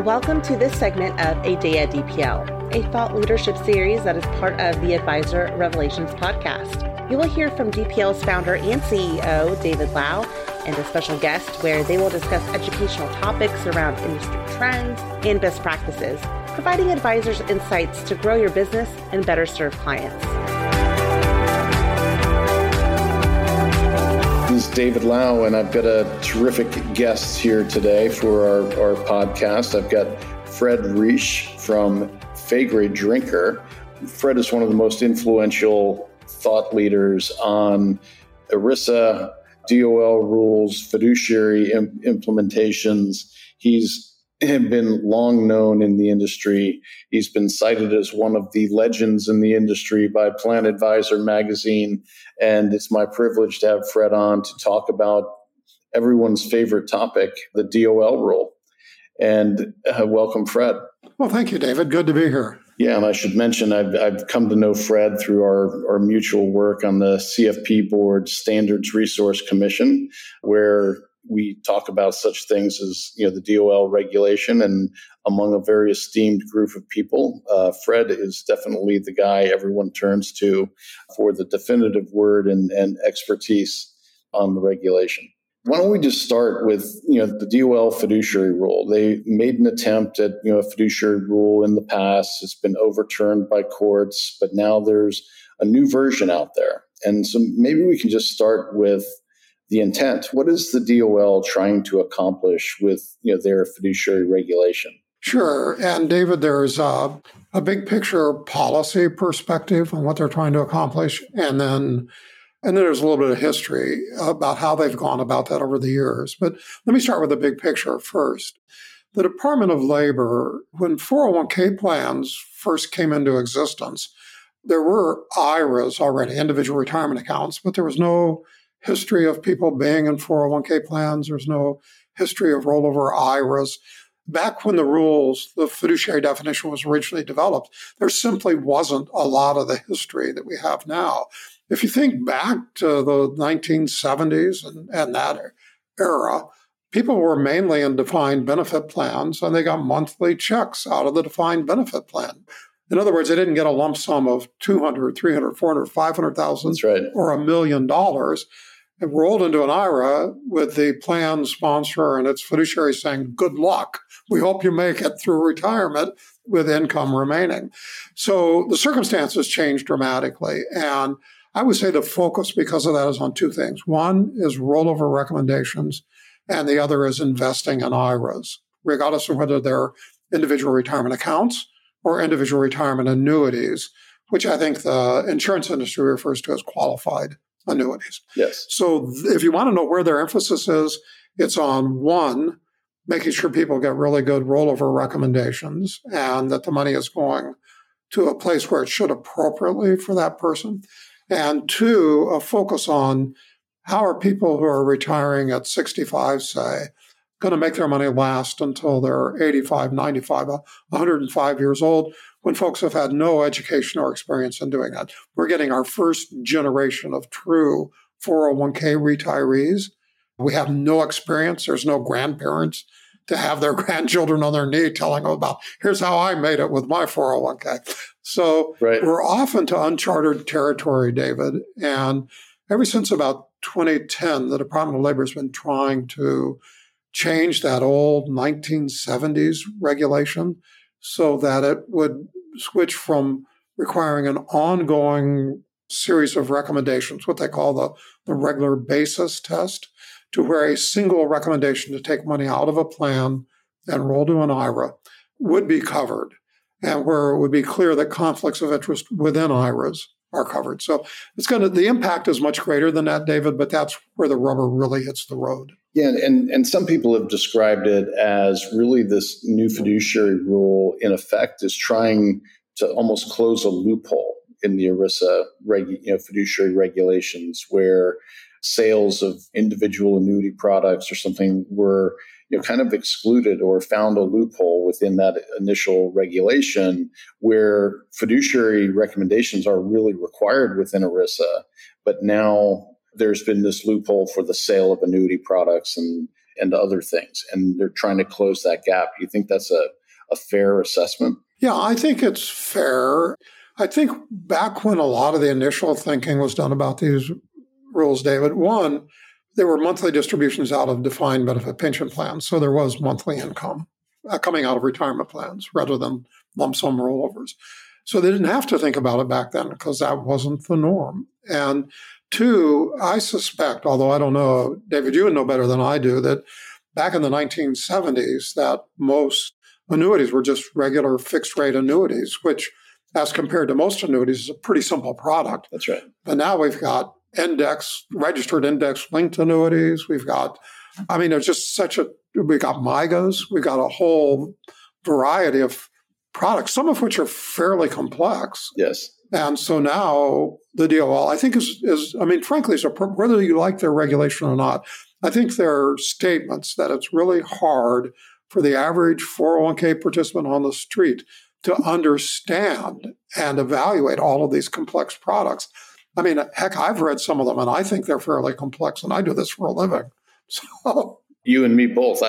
Welcome to this segment of A Day at DPL, a thought leadership series that is part of the Advisor Revelations podcast. You will hear from DPL's founder and CEO, David Lau, and a special guest where they will discuss educational topics around industry trends and best practices, providing advisors insights to grow your business and better serve clients. This is David Lau, and I've got a terrific guest here today for our podcast. I've got Fred Reish from Faegre Drinker. Fred is one of the most influential thought leaders on ERISA, DOL rules, fiduciary implementations. He's been long known in the industry. He's been cited as one of the legends in the industry by Plan Advisor magazine. And it's my privilege to have Fred on to talk about everyone's favorite topic, the DOL rule. And welcome, Fred. Well, thank you, David. Good to be here. Yeah, and I should mention I've come to know Fred through our mutual work on the CFP Board Standards Resource Commission, where we talk about such things as the DOL regulation, and among a very esteemed group of people, Fred is definitely the guy everyone turns to for the definitive word and expertise on the regulation. Why don't we just start with the DOL fiduciary rule? They made an attempt at a fiduciary rule in the past. It's been overturned by courts, but now there's a new version out there. And so maybe we can just start with the intent. What is the DOL trying to accomplish with their fiduciary regulation? Sure. And David, there's a big picture policy perspective on what they're trying to accomplish. And then there's a little bit of history about how they've gone about that over the years. But let me start with the big picture first. The Department of Labor, when 401k plans first came into existence, there were IRAs already, individual retirement accounts, but there was no history of people being in 401k plans. There's no history of rollover IRAs. Back when the fiduciary definition was originally developed, there simply wasn't a lot of the history that we have now. If you think back to the 1970s and that era, people were mainly in defined benefit plans, and they got monthly checks out of the defined benefit plan. In other words, they didn't get a lump sum of $200,000, $300,000, $400,000, $500,000 That's right. or $1 million. It rolled into an IRA with the plan sponsor and its fiduciary saying, good luck. We hope you make it through retirement with income remaining. So the circumstances changed dramatically. And I would say the focus because of that is on two things. One is rollover recommendations, and the other is investing in IRAs, regardless of whether they're individual retirement accounts or individual retirement annuities, which I think the insurance industry refers to as qualified annuities. Yes. So if you want to know where their emphasis is, it's on one, making sure people get really good rollover recommendations and that the money is going to a place where it should appropriately for that person. And two, a focus on how are people who are retiring at 65, say, going to make their money last until they're 85, 95, 105 years old, when folks have had no education or experience in doing that. We're getting our first generation of true 401k retirees. We have no experience. There's no grandparents to have their grandchildren on their knee telling them about, here's how I made it with my 401k. So We're off into uncharted territory, David. And ever since about 2010, the Department of Labor has been trying to change that old 1970s regulation so that it would switch from requiring an ongoing series of recommendations, what they call the regular basis test, to where a single recommendation to take money out of a plan and roll to an IRA would be covered, and where it would be clear that conflicts of interest within IRAs are covered. So the impact is much greater than that, David, but that's where the rubber really hits the road. Yeah, and some people have described it as really this new fiduciary rule, in effect, is trying to almost close a loophole in the ERISA fiduciary regulations, where sales of individual annuity products or something were kind of excluded or found a loophole within that initial regulation, where fiduciary recommendations are really required within ERISA, but now there's been this loophole for the sale of annuity products and other things, and they're trying to close that gap. Do you think that's a fair assessment? Yeah, I think it's fair. I think back when a lot of the initial thinking was done about these rules, David, one, there were monthly distributions out of defined benefit pension plans. So there was monthly income coming out of retirement plans rather than lump sum rollovers. So they didn't have to think about it back then because that wasn't the norm. And two, I suspect, although I don't know, David, you would know better than I do, that back in the 1970s, that most annuities were just regular fixed rate annuities, which as compared to most annuities is a pretty simple product. That's right. But now we've got registered index linked annuities. We've got, there's just we've got MYGAs. We've got a whole variety of products, some of which are fairly complex. Yes. And so now the DOL, I think frankly, whether you like their regulation or not, I think there are statements that it's really hard for the average 401k participant on the street to understand and evaluate all of these complex products. Heck, I've read some of them and I think they're fairly complex, and I do this for a living. So you and me both.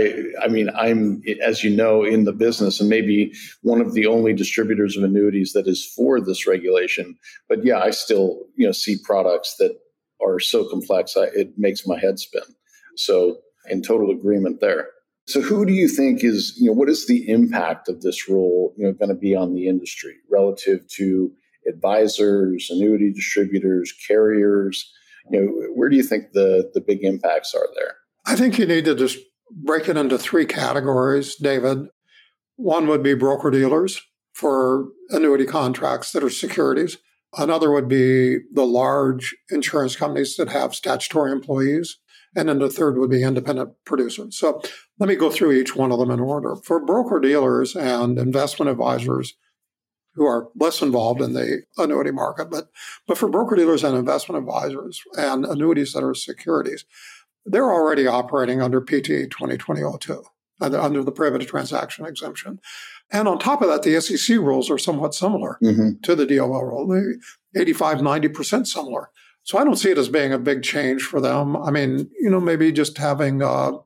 I'm, as you know, in the business and maybe one of the only distributors of annuities that is for this regulation. But yeah, I still, see products that are so complex, it makes my head spin. So in total agreement there. So who do you think is, what is the impact of this rule, going to be on the industry relative to advisors, annuity distributors, carriers? Where do you think the big impacts are there? I think you need to just break it into three categories, David. One would be broker-dealers for annuity contracts that are securities. Another would be the large insurance companies that have statutory employees. And then the third would be independent producers. So let me go through each one of them in order. For broker-dealers and investment advisors who are less involved in the annuity market, but for broker-dealers and investment advisors and annuities that are securities, they're already operating under PT 2020-02, under the prohibited transaction exemption. And on top of that, the SEC rules are somewhat similar to the DOL rule. They're 85, 90% similar. So I don't see it as being a big change for them. Maybe just having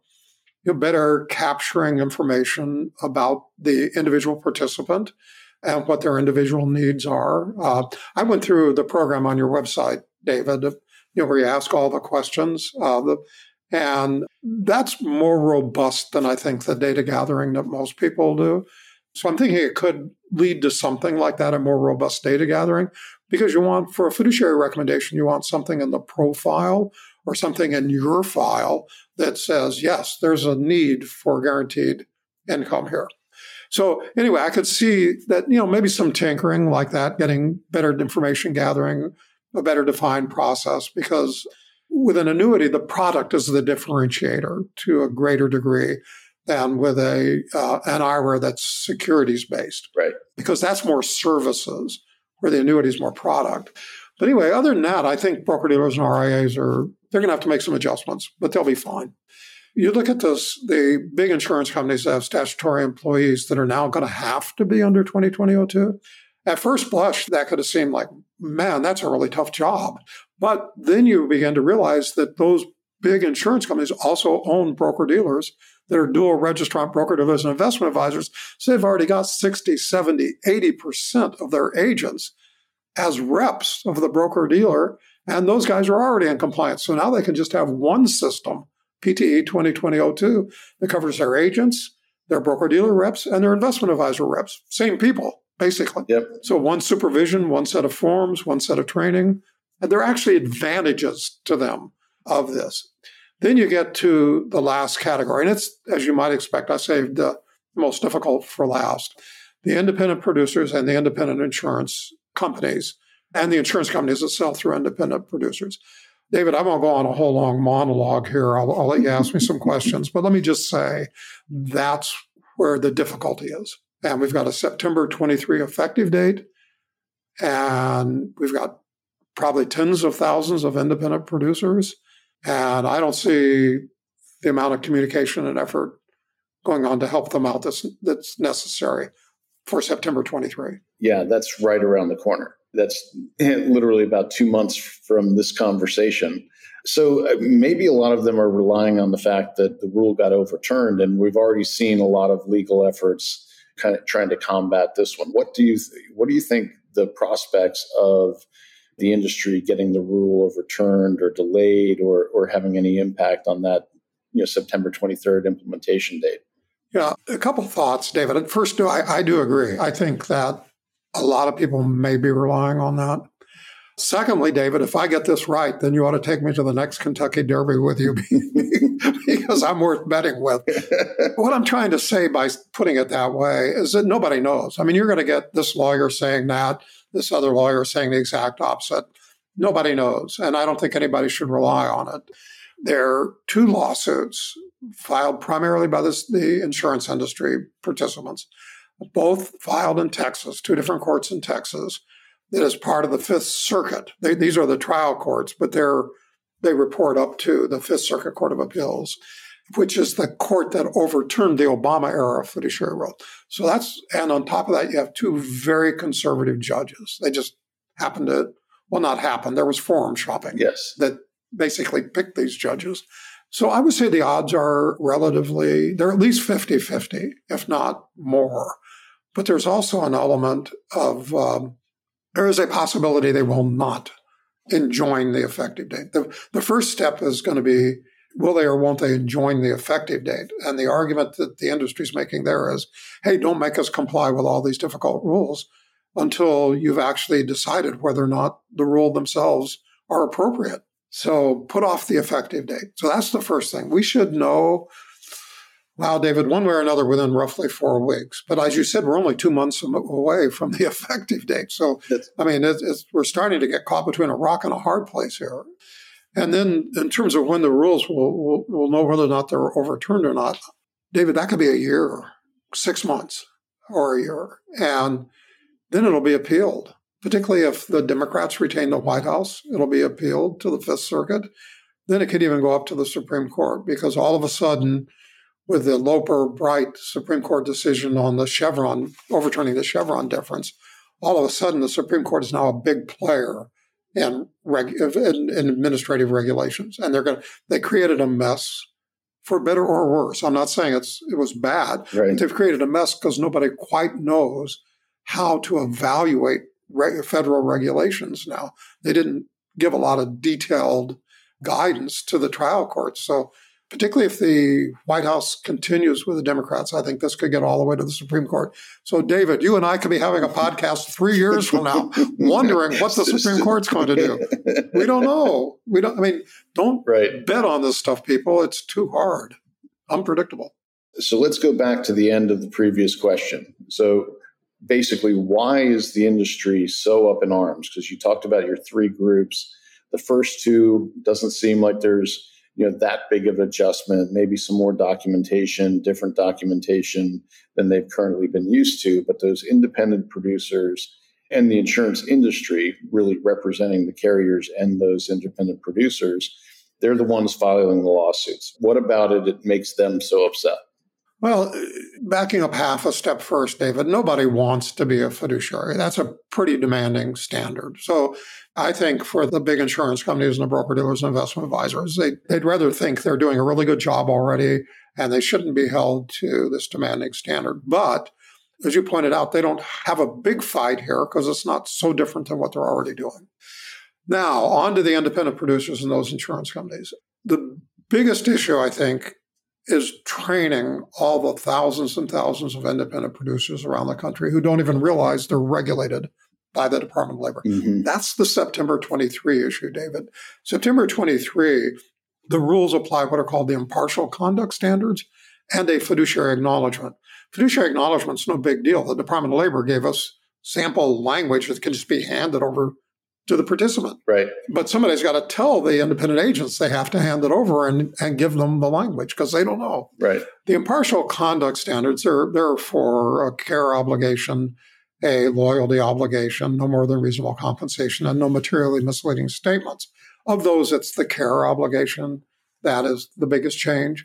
better capturing information about the individual participant and what their individual needs are. I went through the program on your website, David, where you ask all the questions. And that's more robust than I think the data gathering that most people do. So I'm thinking it could lead to something like that, a more robust data gathering, because for a fiduciary recommendation, you want something in the profile or something in your file that says, yes, there's a need for guaranteed income here. So anyway, I could see that, maybe some tinkering like that, getting better information gathering, a better defined process, because with an annuity, the product is the differentiator to a greater degree than with an IRA that's securities-based. Right. Because that's more services, where the annuity is more product. But anyway, other than that, I think broker-dealers and RIAs they're going to have to make some adjustments, but they'll be fine. You look at the big insurance companies that have statutory employees that are now going to have to be under 2020-02. At first blush, that could have seemed like, man, that's a really tough job. But then you begin to realize that those big insurance companies also own broker-dealers that are dual registrant broker-dealers and investment advisors. So they've already got 60, 70, 80% of their agents as reps of the broker-dealer, and those guys are already in compliance. So now they can just have one system, PTE 2020-02, that covers their agents, their broker-dealer reps, and their investment advisor reps. Same people, basically. Yep. So one supervision, one set of forms, one set of training. And there are actually advantages to them of this. Then you get to the last category, and it's, as you might expect, I saved the most difficult for last. The independent producers and the independent insurance companies and the insurance companies that sell through independent producers. David, I won't go on a whole long monologue here. I'll let you ask me some questions, but let me just say that's where the difficulty is. And we've got a September 23 effective date, and we've got probably tens of thousands of independent producers. And I don't see the amount of communication and effort going on to help them out that's necessary for September 23. Yeah, that's right around the corner. That's literally about 2 months from this conversation. So maybe a lot of them are relying on the fact that the rule got overturned, and we've already seen a lot of legal efforts kind of trying to combat this one. What do you think the prospects of the industry getting the rule overturned or delayed or having any impact on that September 23rd implementation date? Yeah, a couple of thoughts, David. First, I do agree. I think that a lot of people may be relying on that. Secondly, David, if I get this right, then you ought to take me to the next Kentucky Derby with you because I'm worth betting with. What I'm trying to say by putting it that way is that nobody knows. I mean, you're going to get this lawyer saying that, this other lawyer saying the exact opposite. Nobody knows, and I don't think anybody should rely on it. There are two lawsuits filed primarily by the insurance industry participants, both filed in Texas, two different courts in Texas, that is part of the Fifth Circuit. These are the trial courts, but they report up to the Fifth Circuit Court of Appeals, which is the court that overturned the Obama-era fiduciary rule. So and on top of that, you have two very conservative judges. They just happened to, there was forum shopping. Yes. That basically picked these judges. So I would say the odds are they're at least 50-50, if not more. But there's also an element of, there is a possibility they will not enjoin the effective date. The first step is going to be, will they or won't they enjoin the effective date? And the argument that the industry is making there is, hey, don't make us comply with all these difficult rules until you've actually decided whether or not the rule themselves are appropriate. So put off the effective date. So that's the first thing. We should know, wow, David, one way or another within roughly 4 weeks. But as you said, we're only 2 months away from the effective date. So, we're starting to get caught between a rock and a hard place here. And then in terms of when the rules will know whether or not they're overturned or not, David, that could be a year, 6 months, or a year. And then it'll be appealed. Particularly if the Democrats retain the White House, it'll be appealed to the Fifth Circuit. Then it could even go up to the Supreme Court because all of a sudden, with the Loper-Bright Supreme Court decision on the Chevron, overturning the Chevron deference, all of a sudden the Supreme Court is now a big player in administrative regulations. And they created a mess, for better or worse. I'm not saying it was bad, right. But they've created a mess because nobody quite knows how to evaluate federal regulations now. They didn't give a lot of detailed guidance to the trial courts. So particularly if the White House continues with the Democrats, I think this could get all the way to the Supreme Court. So, David, you and I could be having a podcast 3 years from now wondering what the Supreme Court's going to do. We don't know. Don't bet on this stuff, people. It's too hard. Unpredictable. So let's go back to the end of the previous question. So basically, why is the industry so up in arms? Because you talked about your 3 groups. The first 2 doesn't seem like there's that big of adjustment, maybe some more documentation, different documentation than they've currently been used to. But those independent producers and the insurance industry really representing the carriers and those independent producers, they're the ones filing the lawsuits. What about it makes them so upset? Well, backing up half a step first, David, nobody wants to be a fiduciary. That's a pretty demanding standard. So I think for the big insurance companies and the broker-dealers and investment advisors, they'd rather think they're doing a really good job already and they shouldn't be held to this demanding standard. But as you pointed out, they don't have a big fight here because it's not so different than what they're already doing. Now, on to the independent producers and those insurance companies. The biggest issue, I think, is training all the thousands and thousands of independent producers around the country who don't even realize they're regulated by the Department of Labor. Mm-hmm. That's the September 23 issue, David. September 23, the rules apply what are called the impartial conduct standards and a fiduciary acknowledgement. Fiduciary acknowledgement is no big deal. The Department of Labor gave us sample language that can just be handed over to the participant. Right. But somebody's got to tell the independent agents they have to hand it over and give them the language because they don't know. Right. The impartial conduct standards are for a care obligation, a loyalty obligation, no more than reasonable compensation, and no materially misleading statements. Of those, it's the care obligation. That is the biggest change.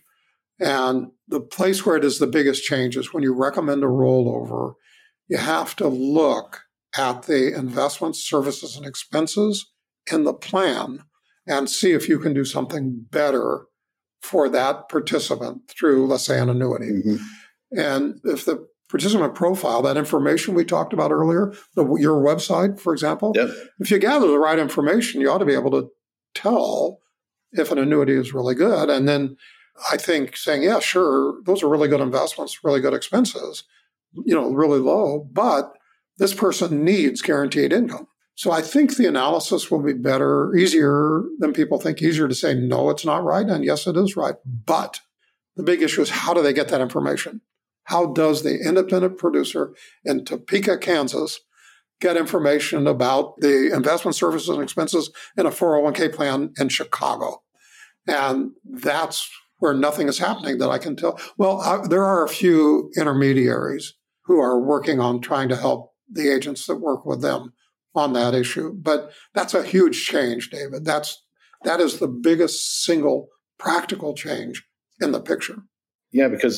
And the place where it is the biggest change is when you recommend a rollover, you have to look at the investments, services, and expenses in the plan and see if you can do something better for that participant through, let's say, an annuity. Mm-hmm. And if the participant profile, that information we talked about earlier, your website, for example, Yep. if you gather the right information, you ought to be able to tell if an annuity is really good. And then I think saying, yeah, sure, those are really good investments, really good expenses, really low, but this person needs guaranteed income. So I think the analysis will be better, easier than people think, easier to say, no, it's not right. And yes, it is right. But the big issue is, how do they get that information? How does the independent producer in Topeka, Kansas, get information about the investment services and expenses in a 401k plan in Chicago? And that's where nothing is happening that I can tell. Well, there are a few intermediaries who are working on trying to help the agents that work with them on that issue. But that's a huge change, David. That is the biggest single practical change in the picture. Yeah, because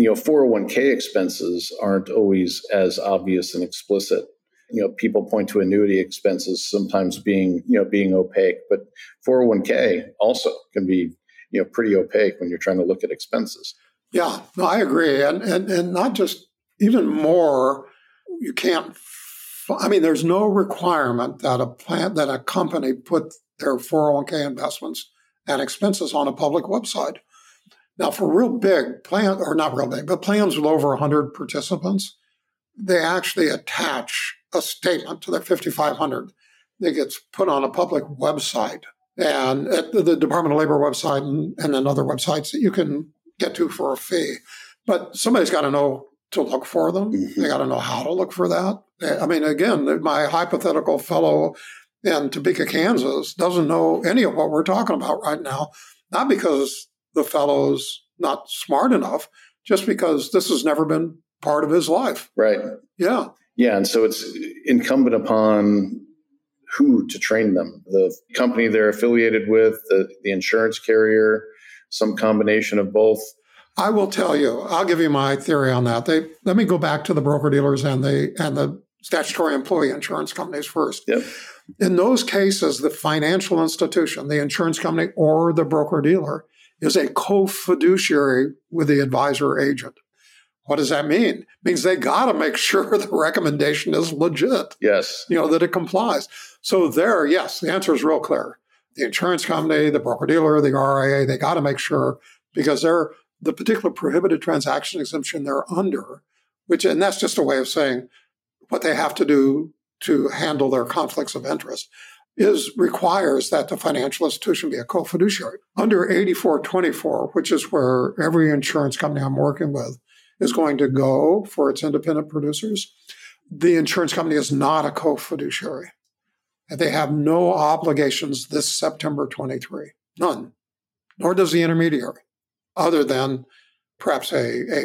401k expenses aren't always as obvious and explicit. People point to annuity expenses sometimes being opaque, but 401k also can be pretty opaque when you're trying to look at expenses. Yeah, no, I agree, and not just, even more. You can't. There's no requirement that a company put their 401k investments and expenses on a public website. Now, for real big plans, or not real big, but plans with over 100 participants, they actually attach a statement to their 5,500 that gets put on a public website, and at the Department of Labor website and then other websites that you can get to for a fee. But somebody's got to know to look for them. Mm-hmm. They got to know how to look for that. Again, my hypothetical fellow in Topeka, Kansas, doesn't know any of what we're talking about right now, not because the fellow's not smart enough, just because this has never been part of his life. Right. Yeah. Yeah. And so it's incumbent upon who to train them: the company they're affiliated with, the insurance carrier, some combination of both. I will tell you, I'll give you my theory on that. Let me go back to the broker-dealers and the statutory employee insurance companies first. Yep. In those cases, the financial institution, the insurance company or the broker-dealer, is a co-fiduciary with the advisor agent. What does that mean? It means they got to make sure the recommendation is legit. Yes. That it complies. So there, yes, the answer is real clear. The insurance company, the broker-dealer, the RIA, they got to make sure, because they're the particular prohibited transaction exemption they're under, and that's just a way of saying what they have to do to handle their conflicts of interest, requires that the financial institution be a co-fiduciary. Under 8424, which is where every insurance company I'm working with is going to go for its independent producers, the insurance company is not a co-fiduciary. They have no obligations this September 23, none, nor does the intermediary, other than perhaps a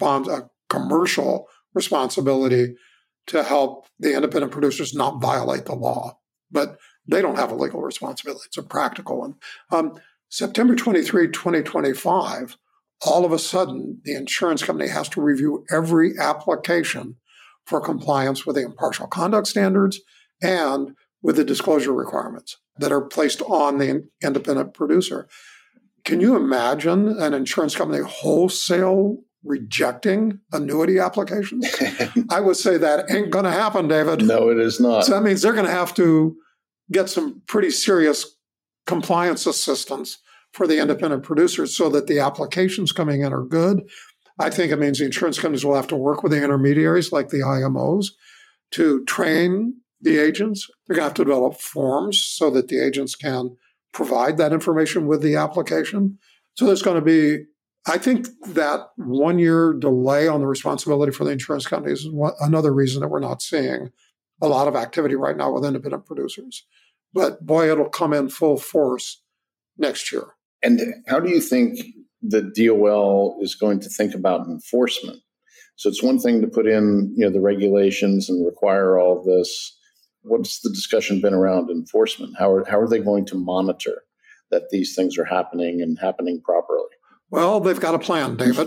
commercial responsibility to help the independent producers not violate the law. But they don't have a legal responsibility. It's a practical one. September 23, 2025, all of a sudden, the insurance company has to review every application for compliance with the impartial conduct standards and with the disclosure requirements that are placed on the independent producer. Can you imagine an insurance company wholesale rejecting annuity applications? I would say that ain't going to happen, David. No, it is not. So that means they're going to have to get some pretty serious compliance assistance for the independent producers so that the applications coming in are good. I think it means the insurance companies will have to work with the intermediaries like the IMOs to train the agents. They're going to have to develop forms so that the agents can provide that information with the application. So there's going to be, I think that 1 year delay on the responsibility for the insurance companies is another reason that we're not seeing a lot of activity right now with independent producers. But boy, it'll come in full force next year. And how do you think the DOL is going to think about enforcement? So it's one thing to put in, the regulations and require all of this. What's the discussion been around enforcement? How are they going to monitor that these things are happening and happening properly? Well, they've got a plan, David.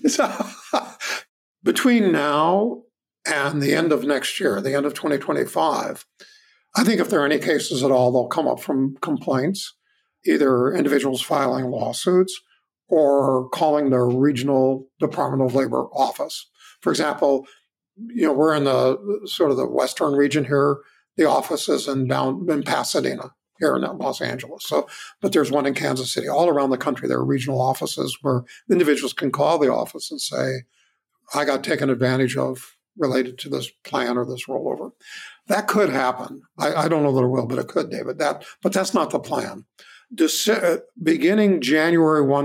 Between now and the end of next year, the end of 2025, I think if there are any cases at all, they'll come up from complaints, either individuals filing lawsuits or calling their regional Department of Labor office. For example, we're in the sort of the western region here. The office is in Pasadena, here in Los Angeles. But there's one in Kansas City. All around the country, there are regional offices where individuals can call the office and say, I got taken advantage of related to this plan or this rollover. That could happen. I don't know that it will, but it could, David. But that's not the plan. Beginning January 1,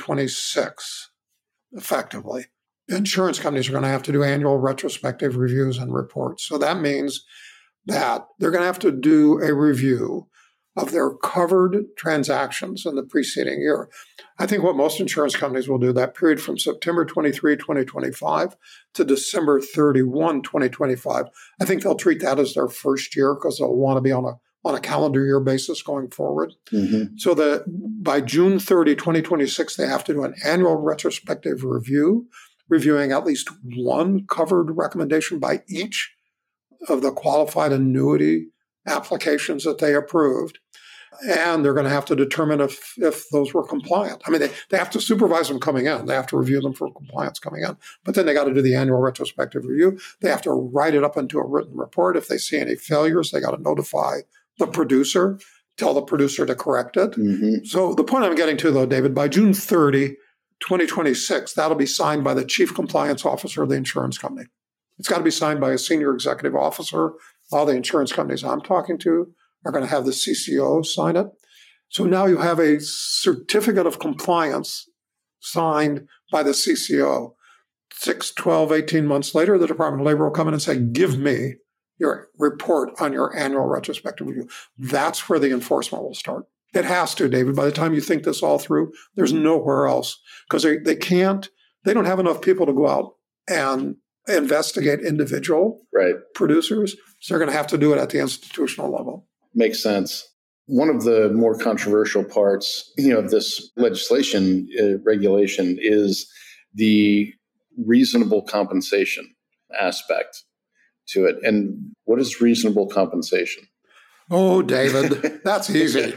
2026, effectively, insurance companies are going to have to do annual retrospective reviews and reports. So that means that they're going to have to do a review of their covered transactions in the preceding year. I think what most insurance companies will do, that period from September 23, 2025 to December 31, 2025, I think they'll treat that as their first year because they'll want to be on a calendar year basis going forward. Mm-hmm. So that by June 30, 2026, they have to do an annual retrospective review, reviewing at least one covered recommendation by each of the qualified annuity applications that they approved. And they're going to have to determine if those were compliant. I mean, they have to supervise them coming in. They have to review them for compliance coming in. But then they got to do the annual retrospective review. They have to write it up into a written report. If they see any failures, they got to notify the producer, tell the producer to correct it. Mm-hmm. So the point I'm getting to, though, David, by June 30, 2026, that'll be signed by the chief compliance officer of the insurance company. It's got to be signed by a senior executive officer. All the insurance companies I'm talking to are going to have the CCO sign it. So now you have a certificate of compliance signed by the CCO. 6, 12, 18 months later, the Department of Labor will come in and say, give me your report on your annual retrospective review. That's where the enforcement will start. It has to, David. By the time you think this all through, there's nowhere else because they don't have enough people to go out and investigate individual producers. So they're going to have to do it at the institutional level. Makes sense. One of the more controversial parts, of this legislation regulation is the reasonable compensation aspect to it. And what is reasonable compensation? Oh, David, that's easy.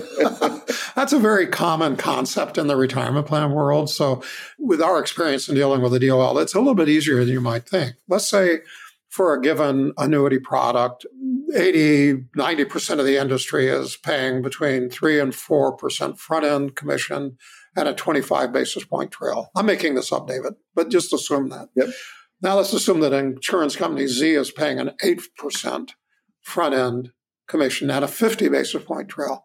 That's a very common concept in the retirement plan world. So with our experience in dealing with the DOL, it's a little bit easier than you might think. Let's say for a given annuity product, 80, 90% of the industry is paying between 3 and 4% front-end commission and a 25 basis point trail. I'm making this up, David, but just assume that. Yep. Now let's assume that insurance company Z is paying an 8% front-end commission and a 50 basis point trail.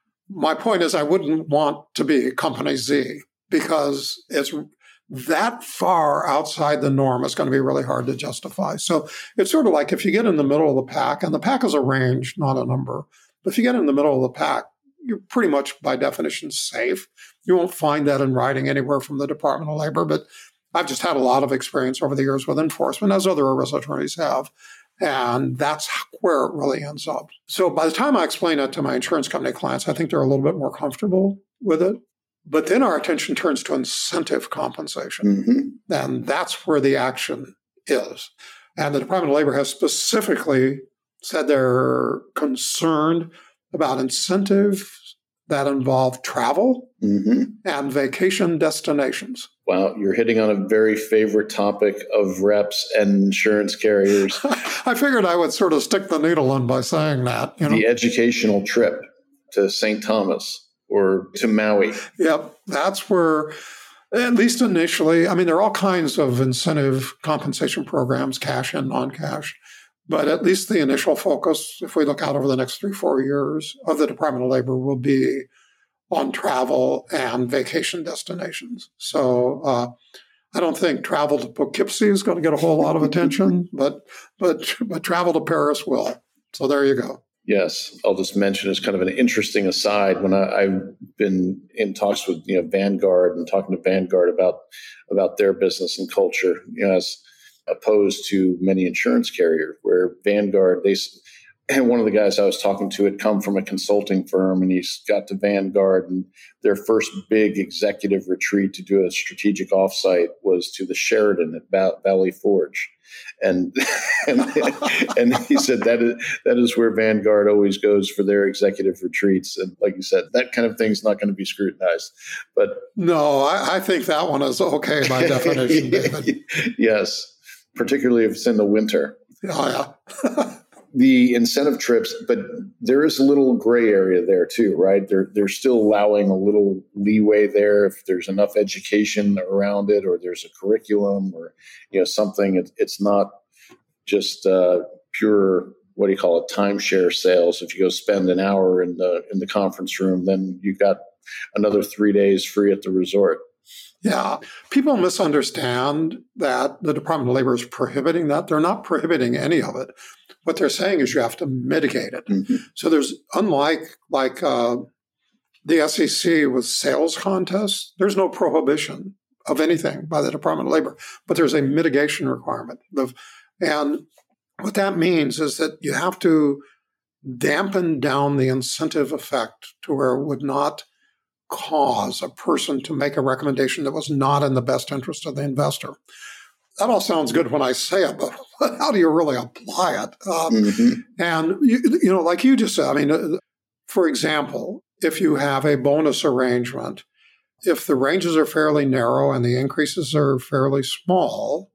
My point is I wouldn't want to be company Z because it's that far outside the norm is going to be really hard to justify. So it's sort of like if you get in the middle of the pack, and the pack is a range, not a number, but if you get in the middle of the pack, you're pretty much by definition safe. You won't find that in writing anywhere from the Department of Labor, but I've just had a lot of experience over the years with enforcement, as other ERISA attorneys have, and that's where it really ends up. So by the time I explain it to my insurance company clients, I think they're a little bit more comfortable with it. But then our attention turns to incentive compensation. Mm-hmm. And that's where the action is. And the Department of Labor has specifically said they're concerned about incentives that involve travel and vacation destinations. Wow, you're hitting on a very favorite topic of reps and insurance carriers. I figured I would sort of stick the needle in by saying that. The educational trip to St. Thomas or to Maui. Yep, that's where, at least initially, I mean, there are all kinds of incentive compensation programs, cash and non-cash, but at least the initial focus, if we look out over the next 3-4 years of the Department of Labor, will be on travel and vacation destinations. So I don't think travel to Poughkeepsie is going to get a whole lot of attention, but travel to Paris will. So there you go. Yes, I'll just mention as kind of an interesting aside, when I've been in talks with Vanguard and talking to Vanguard about their business and culture, as opposed to many insurance carriers, where Vanguard, they And one of the guys I was talking to had come from a consulting firm, and he's got to Vanguard, and their first big executive retreat to do a strategic offsite was to the Sheraton at Valley Forge. And and he said that is where Vanguard always goes for their executive retreats. And like you said, that kind of thing's not going to be scrutinized. But no, I think that one is okay by definition, David. Yes, particularly if it's in the winter. Oh, yeah. The incentive trips, but there is a little gray area there too, right? They're still allowing a little leeway there if there's enough education around it, or there's a curriculum, or something. It's not just pure, what do you call it, timeshare sales. If you go spend an hour in the conference room, then you got another 3 days free at the resort. Yeah. People misunderstand that the Department of Labor is prohibiting that. They're not prohibiting any of it. What they're saying is you have to mitigate it. Mm-hmm. So there's, unlike the SEC with sales contests, there's no prohibition of anything by the Department of Labor, but there's a mitigation requirement. And what that means is that you have to dampen down the incentive effect to where it would not cause a person to make a recommendation that was not in the best interest of the investor. That all sounds good when I say it, but how do you really apply it? Mm-hmm. And, like you just said, for example, if you have a bonus arrangement, if the ranges are fairly narrow and the increases are fairly small,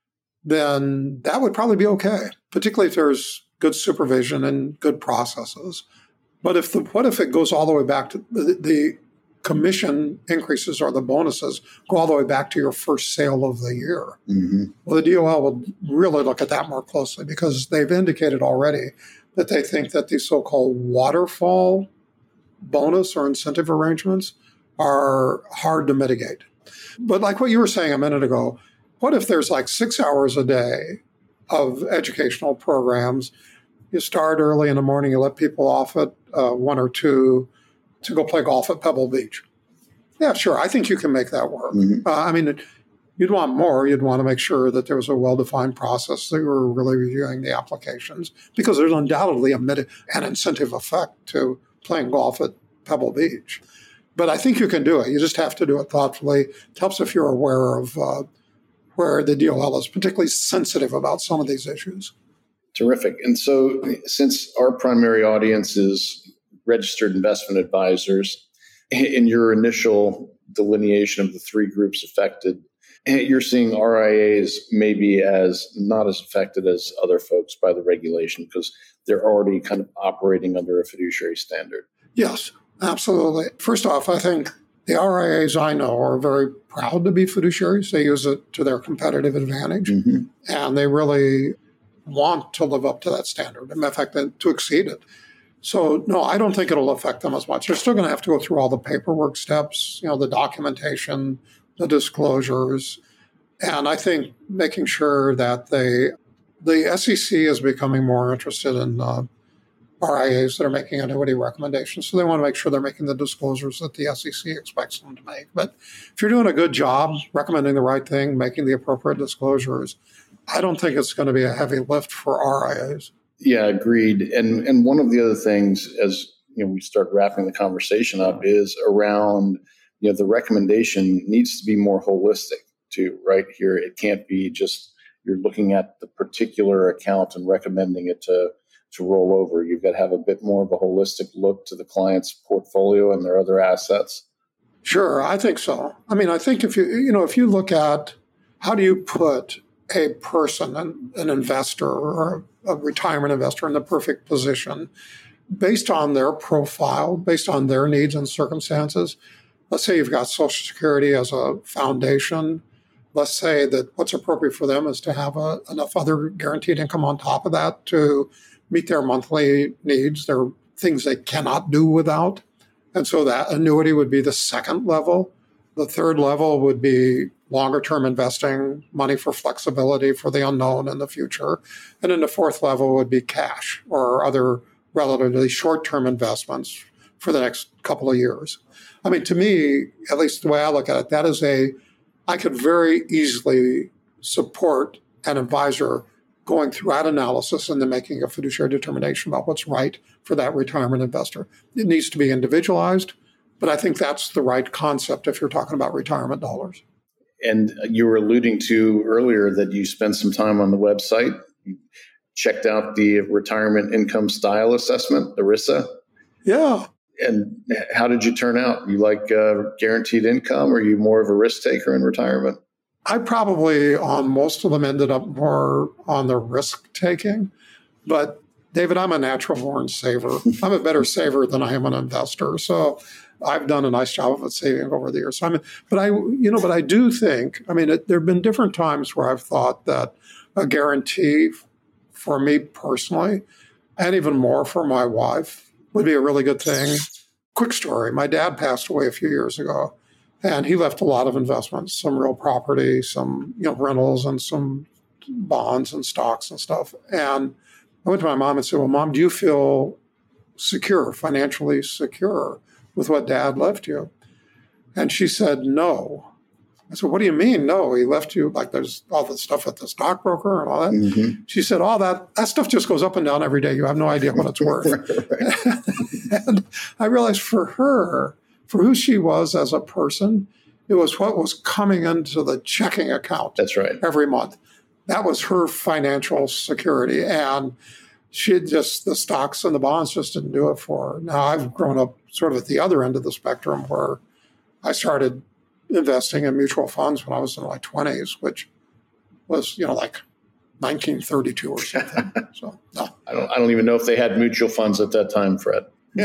then that would probably be okay, particularly if there's good supervision and good processes. But what if it goes all the way back to the commission increases or the bonuses go all the way back to your first sale of the year? Mm-hmm. Well, the DOL will really look at that more closely, because they've indicated already that they think that these so-called waterfall bonus or incentive arrangements are hard to mitigate. But like what you were saying a minute ago, what if there's like 6 hours a day of educational programs? You start early in the morning, you let people off at 1 or 2 to go play golf at Pebble Beach. Yeah, sure. I think you can make that work. Mm-hmm. You'd want more. You'd want to make sure that there was a well-defined process that you were really reviewing the applications, because there's undoubtedly an incentive effect to playing golf at Pebble Beach. But I think you can do it. You just have to do it thoughtfully. It helps if you're aware of where the DOL is particularly sensitive about some of these issues. Terrific. And so since our primary audience is registered investment advisors, in your initial delineation of the 3 groups affected, you're seeing RIAs maybe as not as affected as other folks by the regulation, because they're already kind of operating under a fiduciary standard. Yes, absolutely. First off, I think the RIAs I know are very proud to be fiduciaries. They use it to their competitive advantage, mm-hmm. and they really want to live up to that standard. In fact, to exceed it. So, no, I don't think it'll affect them as much. They're still going to have to go through all the paperwork steps, the documentation, the disclosures. And I think making sure that the SEC is becoming more interested in RIAs that are making annuity recommendations. So they want to make sure they're making the disclosures that the SEC expects them to make. But if you're doing a good job recommending the right thing, making the appropriate disclosures, I don't think it's going to be a heavy lift for RIAs. Yeah, agreed. And one of the other things, as we start wrapping the conversation up, is around the recommendation needs to be more holistic too. Right here, it can't be just you're looking at the particular account and recommending it to roll over. You've got to have a bit more of a holistic look to the client's portfolio and their other assets. Sure, I think so. I think if you look at how do you put a person, an investor or a retirement investor in the perfect position based on their profile, based on their needs and circumstances. Let's say you've got Social Security as a foundation. Let's say that what's appropriate for them is to have enough other guaranteed income on top of that to meet their monthly needs. There are things they cannot do without. And so that annuity would be the second level. The third level would be longer-term investing, money for flexibility for the unknown in the future. And then the fourth level would be cash or other relatively short-term investments for the next couple of years. To me, at least the way I look at it, that is I could very easily support an advisor going through that analysis and then making a fiduciary determination about what's right for that retirement investor. It needs to be individualized, but I think that's the right concept if you're talking about retirement dollars. And you were alluding to earlier that you spent some time on the website. You checked out the Retirement Income Style Assessment, ERISA. Yeah. And how did you turn out? You like guaranteed income, or are you more of a risk taker in retirement? I probably, on most of them, ended up more on the risk taking. But David, I'm a natural born saver. I'm a better saver than I am an investor. So I've done a nice job of saving over the years. But I do think, there have been different times where I've thought that a guarantee for me personally, and even more for my wife, would be a really good thing. Quick story. My dad passed away a few years ago, and he left a lot of investments, some real property, some rentals, and some bonds and stocks and stuff. And I went to my mom and said, well, Mom, do you feel secure, financially secure with what Dad left you? And she said, no. I said, what do you mean, no? He left you, like there's all the stuff at the stockbroker and all that. Mm-hmm. She said, all that stuff just goes up and down every day. You have no idea what it's worth. And I realized for her, for who she was as a person, it was what was coming into the checking account. That's right. Every month. That was her financial security. And the stocks and the bonds just didn't do it for her. Now, I've grown up sort of at the other end of the spectrum where I started investing in mutual funds when I was in my 20s, which was, like 1932 or something. So, no. I don't even know if they had mutual funds at that time, Fred.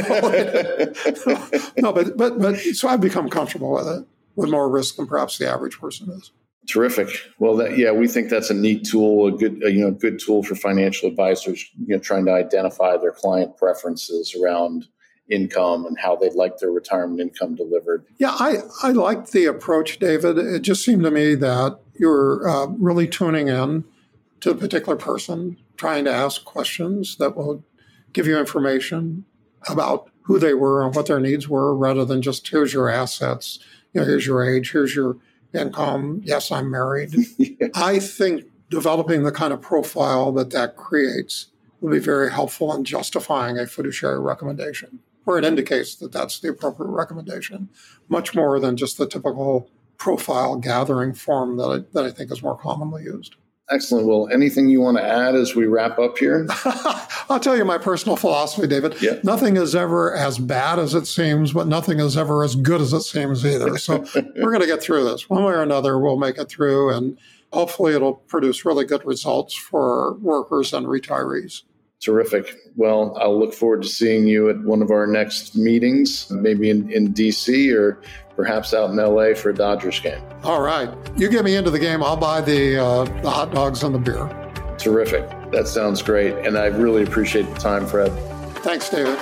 No, but so I've become comfortable with it, with more risk than perhaps the average person is. Terrific. Well, we think that's a neat tool, a good tool for financial advisors, trying to identify their client preferences around income and how they'd like their retirement income delivered. Yeah, I liked the approach, David. It just seemed to me that you're really tuning in to a particular person, trying to ask questions that will give you information about who they were and what their needs were, rather than just here's your assets, here's your age, here's your income. Yes, I'm married. Yeah. I think developing the kind of profile that creates will be very helpful in justifying a fiduciary recommendation, where it indicates that that's the appropriate recommendation, much more than just the typical profile gathering form that I think is more commonly used. Excellent. Well, anything you want to add as we wrap up here? I'll tell you my personal philosophy, David. Yeah. Nothing is ever as bad as it seems, but nothing is ever as good as it seems either. So we're going to get through this. One way or another, we'll make it through, and hopefully it'll produce really good results for workers and retirees. Terrific. Well, I'll look forward to seeing you at one of our next meetings, maybe in D.C. or perhaps out in L.A. for a Dodgers game. All right. You get me into the game, I'll buy the hot dogs and the beer. Terrific. That sounds great. And I really appreciate the time, Fred. Thanks, David.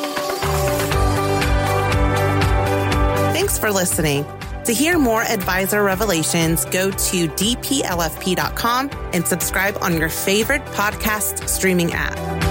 Thanks for listening. To hear more Advisor Revelations, go to dplfp.com and subscribe on your favorite podcast streaming app.